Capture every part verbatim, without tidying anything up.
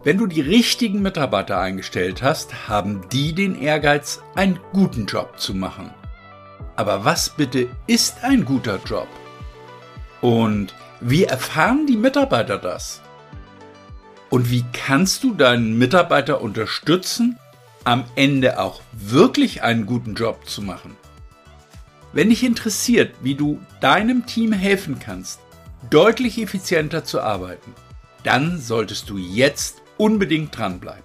Wenn du die richtigen Mitarbeiter eingestellt hast, haben die den Ehrgeiz, einen guten Job zu machen. Aber was bitte ist ein guter Job? Und wie erfahren die Mitarbeiter das? Und wie kannst du deinen Mitarbeiter unterstützen, am Ende auch wirklich einen guten Job zu machen? Wenn dich interessiert, wie du deinem Team helfen kannst, deutlich effizienter zu arbeiten, dann solltest du jetzt unbedingt dranbleiben.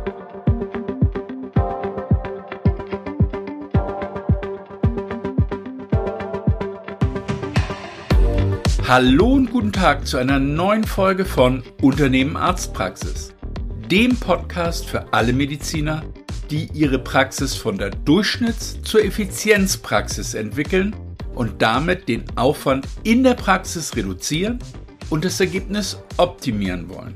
Hallo und guten Tag zu einer neuen Folge von Unternehmen Arztpraxis, dem Podcast für alle Mediziner, die ihre Praxis von der Durchschnitts- zur Effizienzpraxis entwickeln und damit den Aufwand in der Praxis reduzieren und das Ergebnis optimieren wollen.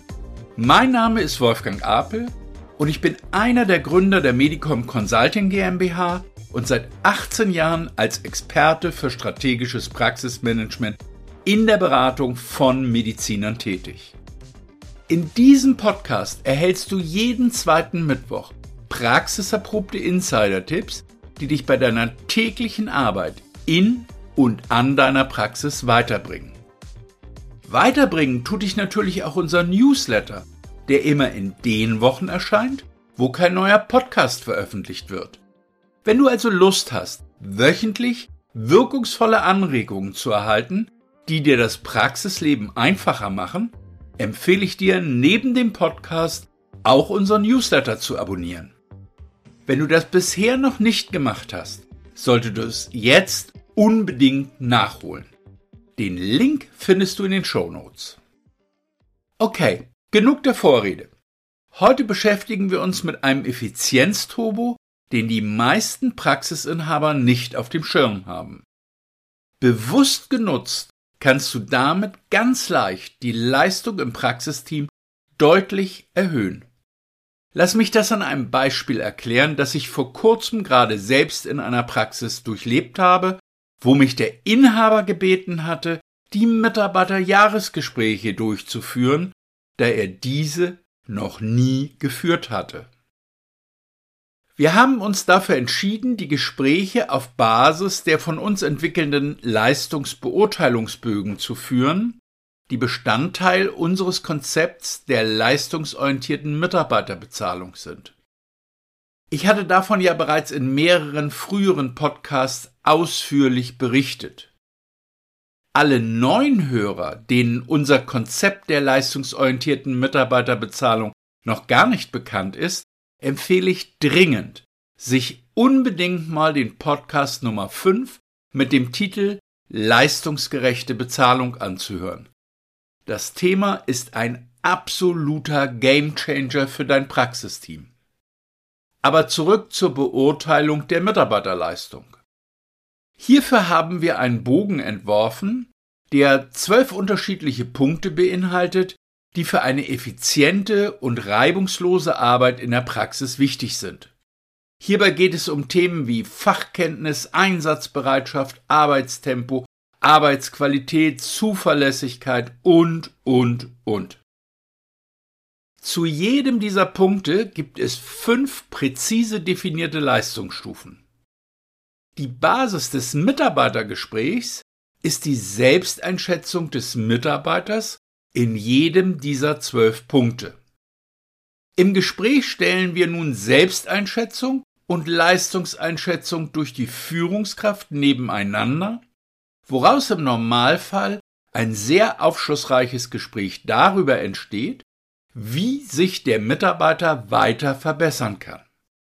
Mein Name ist Wolfgang Apel und ich bin einer der Gründer der Medicom Consulting GmbH und seit achtzehn Jahren als Experte für strategisches Praxismanagement in der Beratung von Medizinern tätig. In diesem Podcast erhältst du jeden zweiten Mittwoch praxiserprobte Insider-Tipps, die dich bei deiner täglichen Arbeit in und an deiner Praxis weiterbringen. Weiterbringen tut dich natürlich auch unser Newsletter, der immer in den Wochen erscheint, wo kein neuer Podcast veröffentlicht wird. Wenn du also Lust hast, wöchentlich wirkungsvolle Anregungen zu erhalten, die dir das Praxisleben einfacher machen, empfehle ich dir neben dem Podcast auch unseren Newsletter zu abonnieren. Wenn du das bisher noch nicht gemacht hast, solltest du es jetzt unbedingt nachholen. Den Link findest du in den Shownotes. Okay, genug der Vorrede. Heute beschäftigen wir uns mit einem Effizienzturbo, den die meisten Praxisinhaber nicht auf dem Schirm haben. Bewusst genutzt kannst du damit ganz leicht die Leistung im Praxisteam deutlich erhöhen. Lass mich das an einem Beispiel erklären, das ich vor kurzem gerade selbst in einer Praxis durchlebt habe, wo mich der Inhaber gebeten hatte, die Mitarbeiterjahresgespräche durchzuführen, da er diese noch nie geführt hatte. Wir haben uns dafür entschieden, die Gespräche auf Basis der von uns entwickelnden Leistungsbeurteilungsbögen zu führen, die Bestandteil unseres Konzepts der leistungsorientierten Mitarbeiterbezahlung sind. Ich hatte davon ja bereits in mehreren früheren Podcasts ausführlich berichtet. Alle neuen Hörer, denen unser Konzept der leistungsorientierten Mitarbeiterbezahlung noch gar nicht bekannt ist, empfehle ich dringend, sich unbedingt mal den Podcast Nummer fünf mit dem Titel Leistungsgerechte Bezahlung anzuhören. Das Thema ist ein absoluter Gamechanger für dein Praxisteam. Aber zurück zur Beurteilung der Mitarbeiterleistung. Hierfür haben wir einen Bogen entworfen, der zwölf unterschiedliche Punkte beinhaltet, die für eine effiziente und reibungslose Arbeit in der Praxis wichtig sind. Hierbei geht es um Themen wie Fachkenntnis, Einsatzbereitschaft, Arbeitstempo, Arbeitsqualität, Zuverlässigkeit und, und, und. Zu jedem dieser Punkte gibt es fünf präzise definierte Leistungsstufen. Die Basis des Mitarbeitergesprächs ist die Selbsteinschätzung des Mitarbeiters in jedem dieser zwölf Punkte. Im Gespräch stellen wir nun Selbsteinschätzung und Leistungseinschätzung durch die Führungskraft nebeneinander, woraus im Normalfall ein sehr aufschlussreiches Gespräch darüber entsteht, wie sich der Mitarbeiter weiter verbessern kann.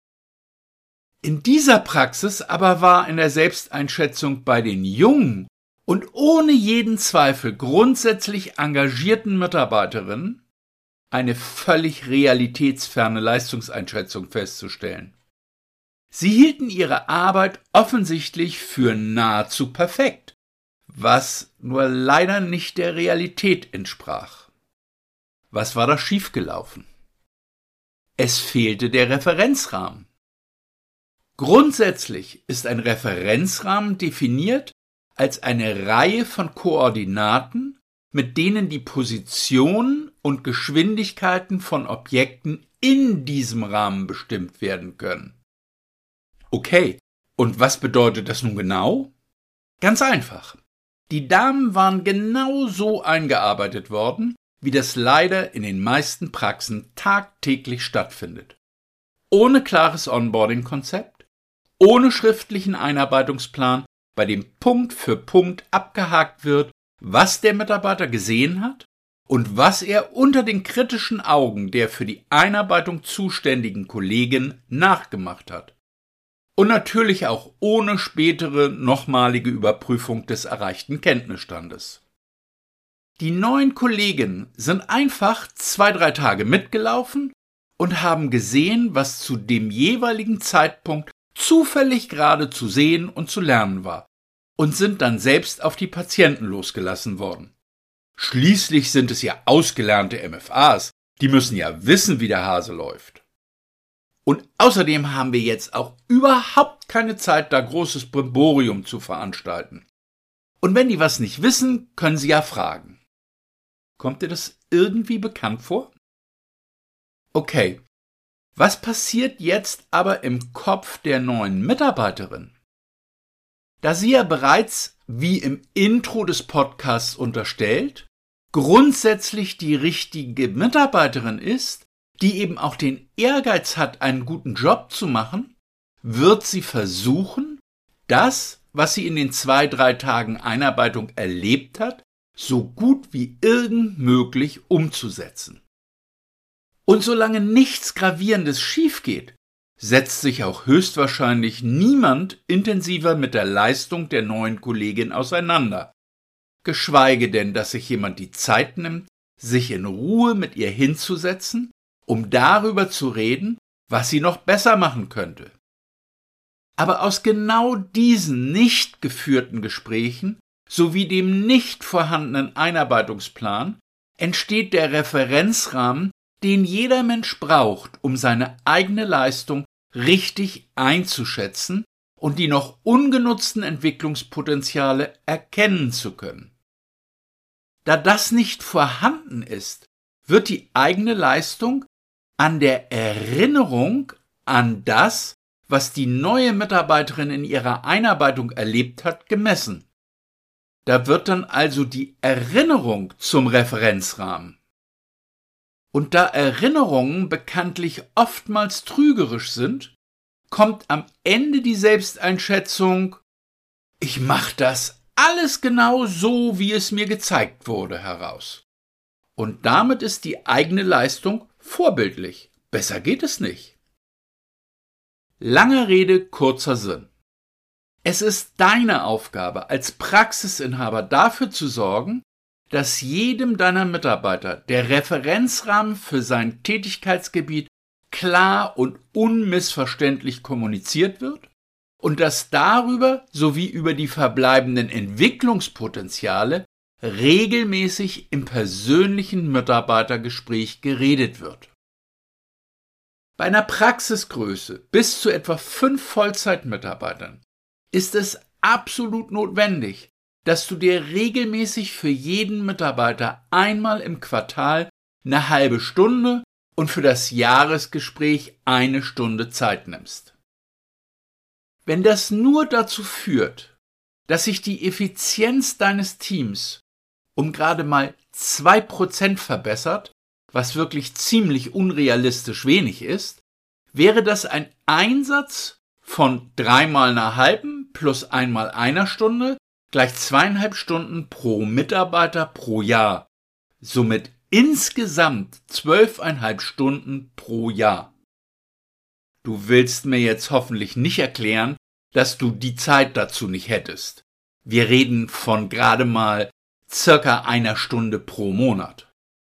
In dieser Praxis aber war in der Selbsteinschätzung bei den jungen und ohne jeden Zweifel grundsätzlich engagierten Mitarbeiterinnen eine völlig realitätsferne Leistungseinschätzung festzustellen. Sie hielten ihre Arbeit offensichtlich für nahezu perfekt, was nur leider nicht der Realität entsprach. Was war da schiefgelaufen? Es fehlte der Referenzrahmen. Grundsätzlich ist ein Referenzrahmen definiert als eine Reihe von Koordinaten, mit denen die Positionen und Geschwindigkeiten von Objekten in diesem Rahmen bestimmt werden können. Okay, und was bedeutet das nun genau? Ganz einfach. Die Damen waren genau so eingearbeitet worden, wie das leider in den meisten Praxen tagtäglich stattfindet. Ohne klares Onboarding-Konzept, ohne schriftlichen Einarbeitungsplan, bei dem Punkt für Punkt abgehakt wird, was der Mitarbeiter gesehen hat und was er unter den kritischen Augen der für die Einarbeitung zuständigen Kollegen nachgemacht hat. Und natürlich auch ohne spätere nochmalige Überprüfung des erreichten Kenntnisstandes. Die neuen Kollegen sind einfach zwei, drei Tage mitgelaufen und haben gesehen, was zu dem jeweiligen Zeitpunkt zufällig gerade zu sehen und zu lernen war, und sind dann selbst auf die Patienten losgelassen worden. Schließlich sind es ja ausgelernte M F As, die müssen ja wissen, wie der Hase läuft. Und außerdem haben wir jetzt auch überhaupt keine Zeit, da großes Brimborium zu veranstalten. Und wenn die was nicht wissen, können sie ja fragen. Kommt dir das irgendwie bekannt vor? Okay, was passiert jetzt aber im Kopf der neuen Mitarbeiterin? Da sie ja bereits, wie im Intro des Podcasts unterstellt, grundsätzlich die richtige Mitarbeiterin ist, die eben auch den Ehrgeiz hat, einen guten Job zu machen, wird sie versuchen, das, was sie in den zwei, drei Tagen Einarbeitung erlebt hat, so gut wie irgend möglich umzusetzen. Und solange nichts Gravierendes schief geht, setzt sich auch höchstwahrscheinlich niemand intensiver mit der Leistung der neuen Kollegin auseinander, geschweige denn, dass sich jemand die Zeit nimmt, sich in Ruhe mit ihr hinzusetzen, um darüber zu reden, was sie noch besser machen könnte. Aber aus genau diesen nicht geführten Gesprächen sowie dem nicht vorhandenen Einarbeitungsplan entsteht der Referenzrahmen, den jeder Mensch braucht, um seine eigene Leistung richtig einzuschätzen und die noch ungenutzten Entwicklungspotenziale erkennen zu können. Da das nicht vorhanden ist, wird die eigene Leistung an der Erinnerung an das, was die neue Mitarbeiterin in ihrer Einarbeitung erlebt hat, gemessen. Da wird dann also die Erinnerung zum Referenzrahmen. Und da Erinnerungen bekanntlich oftmals trügerisch sind, kommt am Ende die Selbsteinschätzung, ich mache das alles genau so, wie es mir gezeigt wurde, heraus. Und damit ist die eigene Leistung vorbildlich. Besser geht es nicht. Lange Rede, kurzer Sinn. Es ist deine Aufgabe als Praxisinhaber dafür zu sorgen, dass jedem deiner Mitarbeiter der Referenzrahmen für sein Tätigkeitsgebiet klar und unmissverständlich kommuniziert wird und dass darüber sowie über die verbleibenden Entwicklungspotenziale regelmäßig im persönlichen Mitarbeitergespräch geredet wird. Bei einer Praxisgröße bis zu etwa fünf Vollzeitmitarbeitern ist es absolut notwendig, dass du dir regelmäßig für jeden Mitarbeiter einmal im Quartal eine halbe Stunde und für das Jahresgespräch eine Stunde Zeit nimmst. Wenn das nur dazu führt, dass sich die Effizienz deines Teams um gerade mal zwei Prozent verbessert, was wirklich ziemlich unrealistisch wenig ist, wäre das ein Einsatz von dreimal einer halben plus einmal einer Stunde gleich zweieinhalb Stunden pro Mitarbeiter pro Jahr. Somit insgesamt zwölfeinhalb Stunden pro Jahr. Du willst mir jetzt hoffentlich nicht erklären, dass du die Zeit dazu nicht hättest. Wir reden von gerade mal circa einer Stunde pro Monat.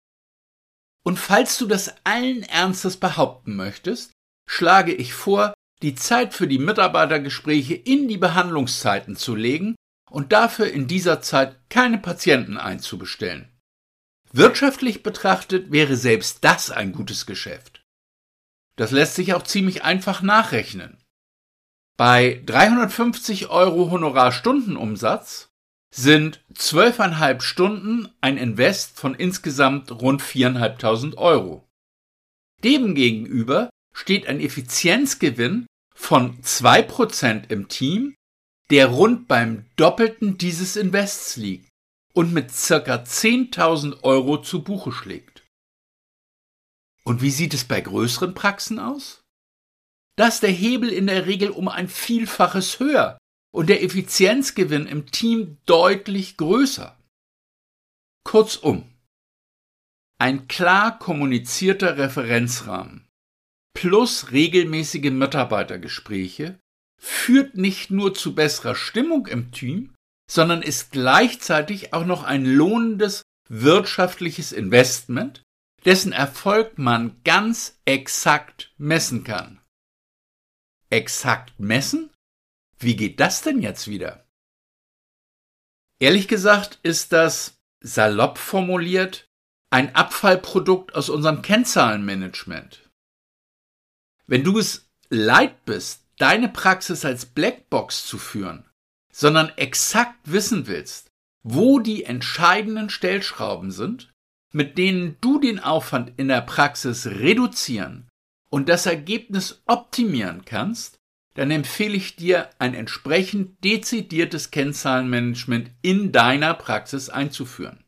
Und falls du das allen Ernstes behaupten möchtest, schlage ich vor, die Zeit für die Mitarbeitergespräche in die Behandlungszeiten zu legen und dafür in dieser Zeit keine Patienten einzubestellen. Wirtschaftlich betrachtet wäre selbst das ein gutes Geschäft. Das lässt sich auch ziemlich einfach nachrechnen. Bei dreihundertfünfzig Euro Honorarstundenumsatz sind zwölfeinhalb Stunden ein Invest von insgesamt rund viertausendfünfhundert Euro. Demgegenüber steht ein Effizienzgewinn von zwei Prozent im Team, der rund beim Doppelten dieses Invests liegt und mit ca. zehntausend Euro zu Buche schlägt. Und wie sieht es bei größeren Praxen aus? Da ist der Hebel in der Regel um ein Vielfaches höher und der Effizienzgewinn im Team deutlich größer. Kurzum, ein klar kommunizierter Referenzrahmen plus regelmäßige Mitarbeitergespräche führt nicht nur zu besserer Stimmung im Team, sondern ist gleichzeitig auch noch ein lohnendes wirtschaftliches Investment, dessen Erfolg man ganz exakt messen kann. Exakt messen? Wie geht das denn jetzt wieder? Ehrlich gesagt ist das, salopp formuliert, ein Abfallprodukt aus unserem Kennzahlenmanagement. Wenn du es leid bist, deine Praxis als Blackbox zu führen, sondern exakt wissen willst, wo die entscheidenden Stellschrauben sind, mit denen du den Aufwand in der Praxis reduzieren und das Ergebnis optimieren kannst, dann empfehle ich dir, ein entsprechend dezidiertes Kennzahlenmanagement in deiner Praxis einzuführen.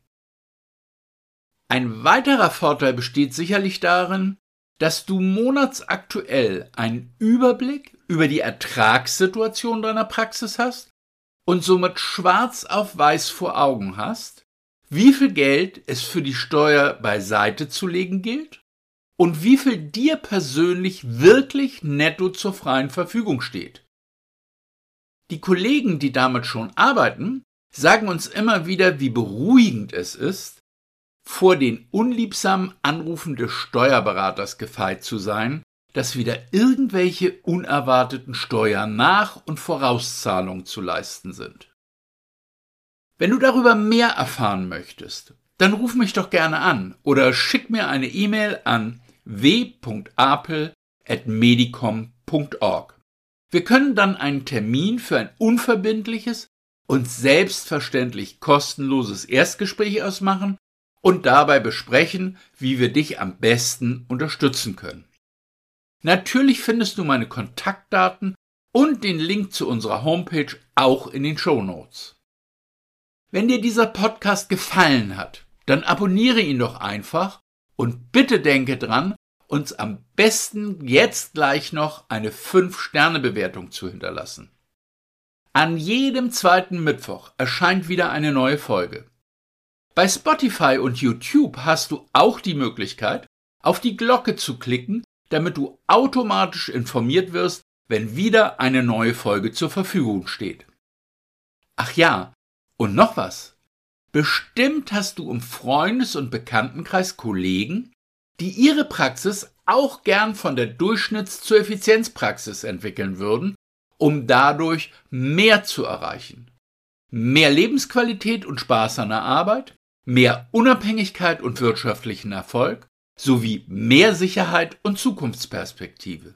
Ein weiterer Vorteil besteht sicherlich darin, dass du monatsaktuell einen Überblick über die Ertragssituation deiner Praxis hast und somit schwarz auf weiß vor Augen hast, wie viel Geld es für die Steuer beiseite zu legen gilt und wie viel dir persönlich wirklich netto zur freien Verfügung steht. Die Kollegen, die damit schon arbeiten, sagen uns immer wieder, wie beruhigend es ist, vor den unliebsamen Anrufen des Steuerberaters gefeit zu sein, dass wieder irgendwelche unerwarteten Steuernach- und Vorauszahlungen zu leisten sind. Wenn du darüber mehr erfahren möchtest, dann ruf mich doch gerne an oder schick mir eine E-Mail an w punkt apel at medicom punkt org. Wir können dann einen Termin für ein unverbindliches und selbstverständlich kostenloses Erstgespräch ausmachen und dabei besprechen, wie wir dich am besten unterstützen können. Natürlich findest du meine Kontaktdaten und den Link zu unserer Homepage auch in den Shownotes. Wenn dir dieser Podcast gefallen hat, dann abonniere ihn doch einfach und bitte denke dran, uns am besten jetzt gleich noch eine fünf Sterne Bewertung zu hinterlassen. An jedem zweiten Mittwoch erscheint wieder eine neue Folge. Bei Spotify und YouTube hast du auch die Möglichkeit, auf die Glocke zu klicken, damit du automatisch informiert wirst, wenn wieder eine neue Folge zur Verfügung steht. Ach ja, und noch was. Bestimmt hast du im Freundes- und Bekanntenkreis Kollegen, die ihre Praxis auch gern von der Durchschnitts- zur Effizienzpraxis entwickeln würden, um dadurch mehr zu erreichen. Mehr Lebensqualität und Spaß an der Arbeit, mehr Unabhängigkeit und wirtschaftlichen Erfolg, sowie mehr Sicherheit und Zukunftsperspektive.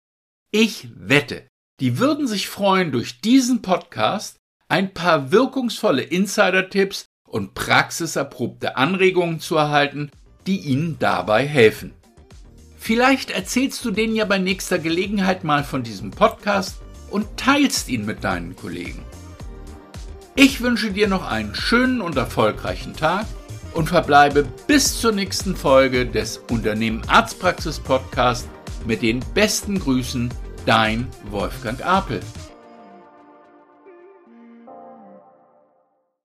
Ich wette, die würden sich freuen, durch diesen Podcast ein paar wirkungsvolle Insider-Tipps und praxiserprobte Anregungen zu erhalten, die ihnen dabei helfen. Vielleicht erzählst du denen ja bei nächster Gelegenheit mal von diesem Podcast und teilst ihn mit deinen Kollegen. Ich wünsche dir noch einen schönen und erfolgreichen Tag und verbleibe bis zur nächsten Folge des Unternehmen Arztpraxis Podcast mit den besten Grüßen, dein Wolfgang Apel.